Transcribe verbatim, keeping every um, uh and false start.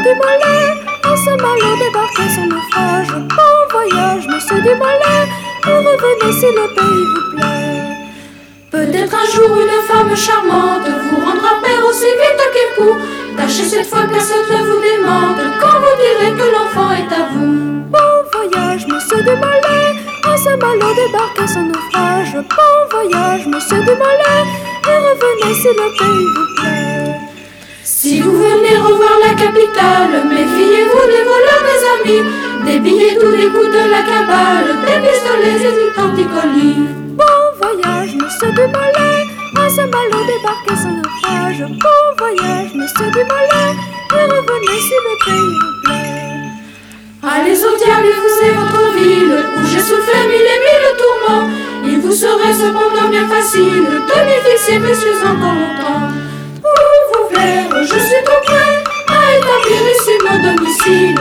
du Mollet, à Saint-Malo débarquer son naufrage. Bon voyage, monsieur du Mollet, et revenez si le pays vous plaît. Peut-être un jour une femme charmante vous rendra père aussi vite qu'époux. Tâchez cette fois que personne ne vous démente quand vous direz que l'enfant est à vous. Bon voyage, monsieur du Mollet, à Saint-Malo débarquer son naufrage. Bon voyage, monsieur du Mollet, et revenez si le pays vous plaît. Si vous venez revoir la capitale, méfiez-vous des voleurs des amis, des billets tous les coups de la cabale, des pistolets et du torticolis. Bon voyage, monsieur du Mollet, à Saint-Malo débarquer son naufrage. Bon voyage, monsieur du Mollet, et revenez si le pays vous plaît. Allez au diable, vous et votre ville, où j'ai souffert mille et mille tourments. Il vous serait cependant bien facile de m'y fixer, messieurs, encore longtemps. Pour vous plaire, je suis tout prêt à établir ici mon domicile.